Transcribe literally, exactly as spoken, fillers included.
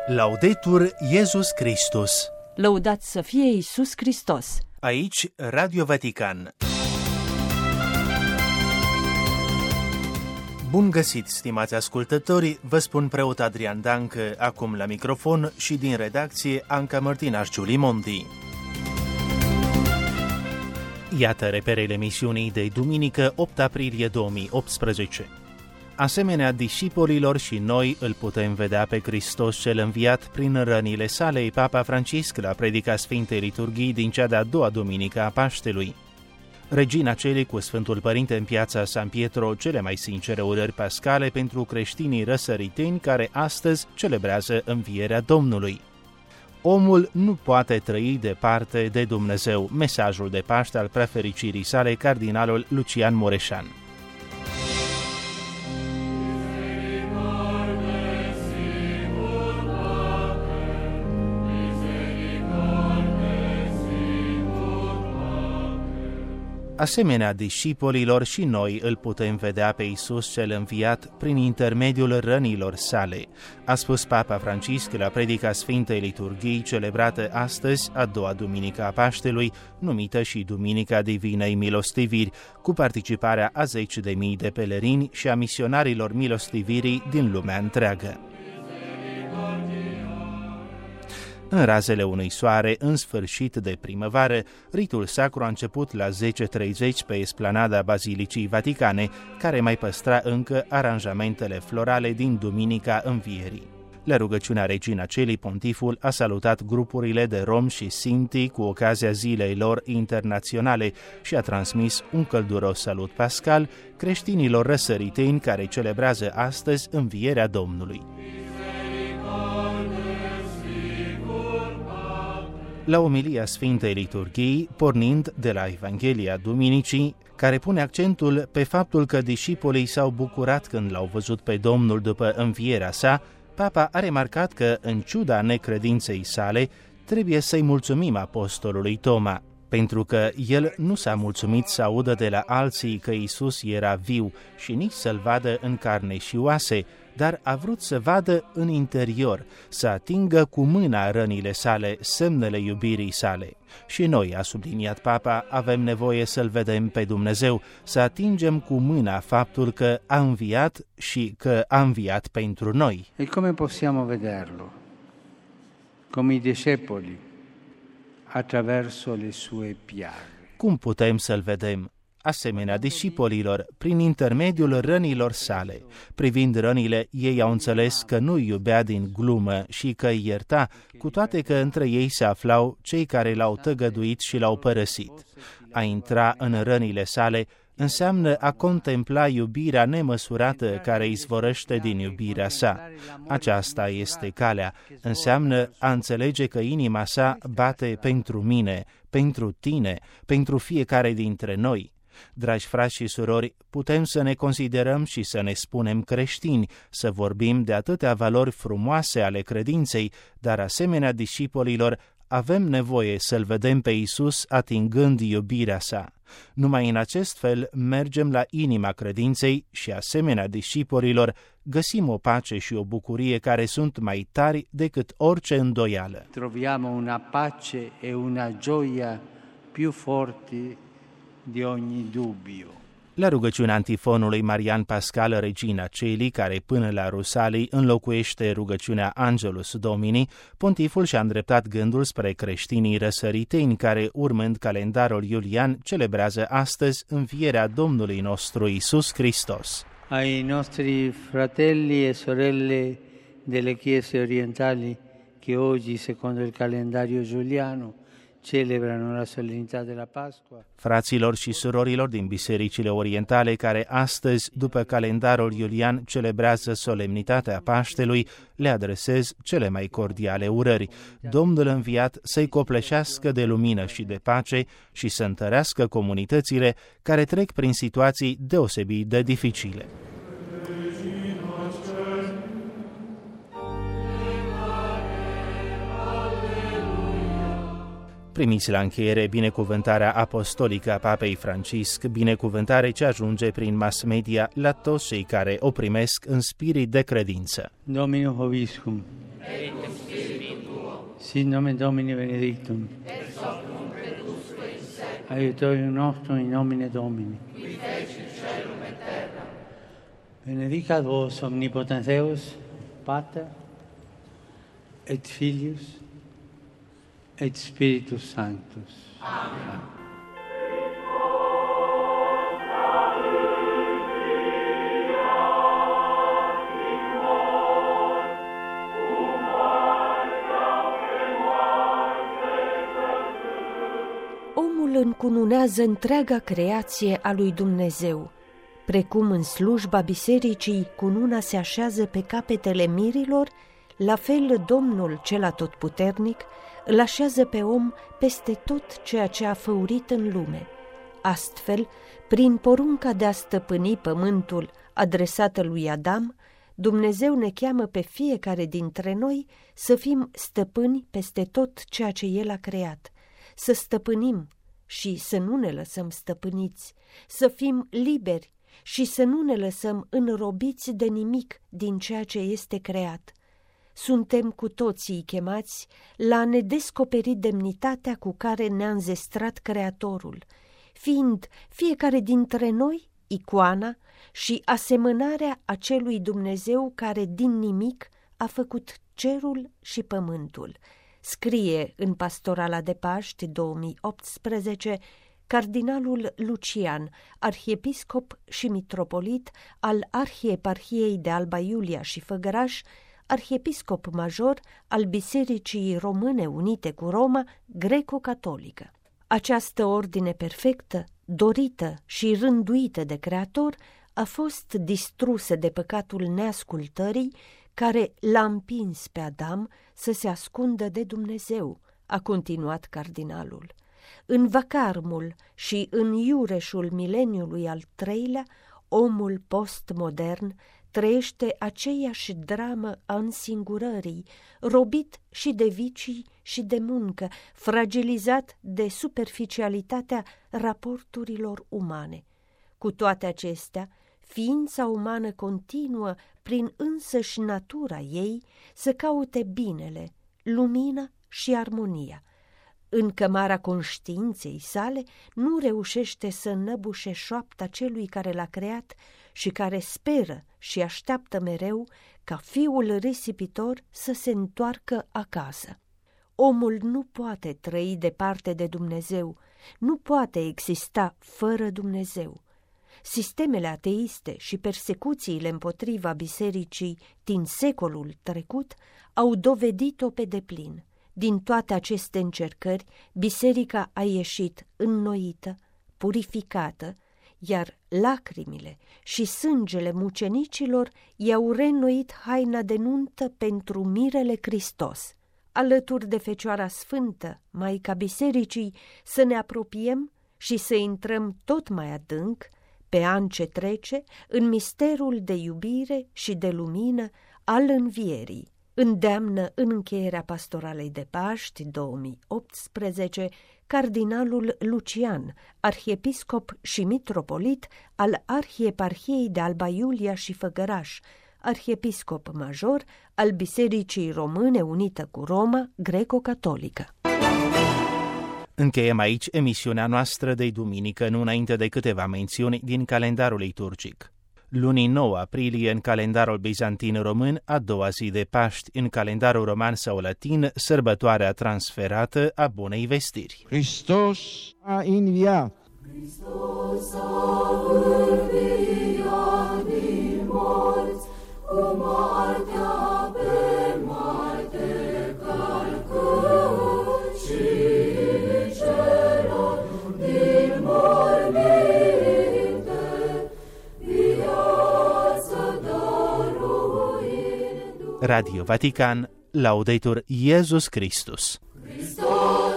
Laudetur Iesus Christus. Lăudat să fie Iisus Hristos. Aici Radio Vatican. Bun găsit, stimați ascultători, vă spun preot Adrian Dancă, acum la microfon, și din redacție Anca Mărtinaș Giulimondi. Iată reperele emisiunii de duminică, opt aprilie două mii optsprezece. Asemenea discipolilor și noi îl putem vedea pe Hristos cel înviat prin rănile sale. Papa Francisc la predica Sfintei Liturghii din cea de-a doua duminică a Paștelui. Regina Celei cu Sfântul Părinte în piața San Pietro, cele mai sincere urări pascale pentru creștinii răsăriteni care astăzi celebrează învierea Domnului. Omul nu poate trăi departe de Dumnezeu. Mesajul de Paște al Preafericirii sale, cardinalul Lucian Mureșan. Asemenea discipolilor și noi îl putem vedea pe Iisus cel înviat prin intermediul rănilor sale, a spus Papa Francisc la predica Sfintei Liturghii celebrată astăzi, a doua duminică a Paștelui, numită și Duminica Divinei Milostiviri, cu participarea a zeci de mii de pelerini și a misionarilor milostivirii din lumea întreagă. În razele unui soare, în sfârșit de primăvară, ritul sacru a început la zece și treizeci pe esplanada Bazilicii Vaticane, care mai păstra încă aranjamentele florale din Duminica Învierii. La rugăciunea Regina Celei, pontiful a salutat grupurile de romi și sinti cu ocazia zilei lor internaționale și a transmis un călduros salut pascal creștinilor răsăriteni care celebrează astăzi învierea Domnului. La omilia Sfintei Liturghii, pornind de la Evanghelia Duminicii, care pune accentul pe faptul că discipolii s-au bucurat când l-au văzut pe Domnul după învierea sa, Papa a remarcat că, în ciuda necredinței sale, trebuie să-i mulțumim apostolului Toma, pentru că el nu s-a mulțumit să audă de la alții că Iisus era viu și nici să-l vadă în carne și oase, dar a vrut să vadă în interior, să atingă cu mâna rănile sale, semnele iubirii sale. Și noi, a subliniat Papa, avem nevoie să-L vedem pe Dumnezeu, să atingem cu mâna faptul că a înviat și că a înviat pentru noi. E come possiamo vederlo? Come i discepoli, attraverso le sue piaghe. Cum putem să-L vedem? Asemenea discipolilor, prin intermediul rănilor sale. Privind rănile, ei au înțeles că nu iubea din glumă și că îi ierta, cu toate că între ei se aflau cei care l-au tăgăduit și l-au părăsit. A intra în rănile sale înseamnă a contempla iubirea nemăsurată care izvorăște din iubirea sa. Aceasta este calea, înseamnă a înțelege că inima sa bate pentru mine, pentru tine, pentru fiecare dintre noi. Dragi frați și surori, putem să ne considerăm și să ne spunem creștini, să vorbim de atâtea valori frumoase ale credinței, dar asemenea discipolilor, avem nevoie să-L vedem pe Iisus atingând iubirea sa. Numai în acest fel mergem la inima credinței și, asemenea discipolilor, găsim o pace și o bucurie care sunt mai tari decât orice îndoială. Troviamo una pace e una gioia più forti di ogni dubbio. La rugăciunea antifonului Marian Pascal, Regina Celei, care până la Rusalii înlocuiește rugăciunea Angelus Domini, pontiful și-a îndreptat gândul spre creștinii răsăriteni care, urmând calendarul iulian, celebrează astăzi învierea Domnului nostru Iisus Hristos. Ai nostri fratelli e sorelle delle chiese orientali che oggi, secondo il calendario giuliano, celebrano la solennità della Pasqua. Fraților și surorilor din bisericile orientale care astăzi, după calendarul iulian, celebrează solemnitatea Paștelui, le adresez cele mai cordiale urări. Domnul înviat să-i copleșească de lumină și de pace și să întărească comunitățile care trec prin situații deosebit de dificile. Primiți la încheiere binecuvântarea apostolică a Papei Francisc, binecuvântare ce ajunge prin mass media la toți cei care o primesc în spirit de credință. Domino Vobiscum. Sit nomen Domini benedictum. Ex hoc nunc et usque in seculum. Aiutorium nostrum in nomine Domini. Qui feci caelum et terra. Benedicat vos omnipotens Deus, Pater, et Filius, et Spiritus Sanctus. Amen. Omul încununează întreaga creație a lui Dumnezeu. Precum în slujba bisericii cununa se așează pe capetele mirilor, la fel Domnul cel atotputernic îl așează pe om peste tot ceea ce a făurit în lume. Astfel, prin porunca de a stăpâni pământul adresată lui Adam, Dumnezeu ne cheamă pe fiecare dintre noi să fim stăpâni peste tot ceea ce El a creat, să stăpânim și să nu ne lăsăm stăpâniți, să fim liberi și să nu ne lăsăm înrobiți de nimic din ceea ce este creat. Suntem cu toții chemați la a ne descoperi demnitatea cu care ne-a înzestrat Creatorul, fiind fiecare dintre noi icoana și asemănarea acelui Dumnezeu care din nimic a făcut cerul și pământul, scrie în Pastorala de Paști două mii optsprezece cardinalul Lucian, arhiepiscop și mitropolit al Arhieparhiei de Alba Iulia și Făgăraș, arhiepiscop major al Bisericii Române Unite cu Roma, greco-catolică. Această ordine perfectă, dorită și rânduită de Creator, a fost distrusă de păcatul neascultării, care l-a împins pe Adam să se ascundă de Dumnezeu, a continuat cardinalul. În vacarmul și în iureșul mileniului al treilea, omul postmodern trăiește aceeași dramă a însingurării, robit și de vicii și de muncă, fragilizat de superficialitatea raporturilor umane. Cu toate acestea, ființa umană continuă prin însăși natura ei să caute binele, lumina și armonia. În cămara conștiinței sale nu reușește să înăbușe șoapta celui care l-a creat și care speră și așteaptă mereu ca fiul risipitor să se întoarcă acasă. Omul nu poate trăi departe de Dumnezeu, nu poate exista fără Dumnezeu. Sistemele ateiste și persecuțiile împotriva bisericii din secolul trecut au dovedit-o pe deplin. Din toate aceste încercări, biserica a ieșit înnoită, purificată, iar lacrimile și sângele mucenicilor i-au reînnoit haina de nuntă pentru mirele Hristos. Alături de Fecioara Sfântă, Maica Bisericii, să ne apropiem și să intrăm tot mai adânc, pe an ce trece, în misterul de iubire și de lumină al învierii. Îndeamnă în încheierea Pastoralei de Paști două mii optsprezece cardinalul Lucian, arhiepiscop și mitropolit al Arhieparhiei de Alba Iulia și Făgăraș, arhiepiscop major al Bisericii Române Unită cu Roma, greco-catolică. Încheiem aici emisiunea noastră de duminică, nu înainte de câteva mențiuni din calendarul liturgic. Luni nouă aprilie în calendarul bizantin român, a doua zi de Paști în calendarul roman sau latin, sărbătoarea transferată a Bunei Vestiri. Hristos a înviat! Hristos a înviat din morți, cu moartea pe moarte calcă și celor din morminte viață dăruindu. Radio Vatican, Laudetur Iesus Christus. Hristos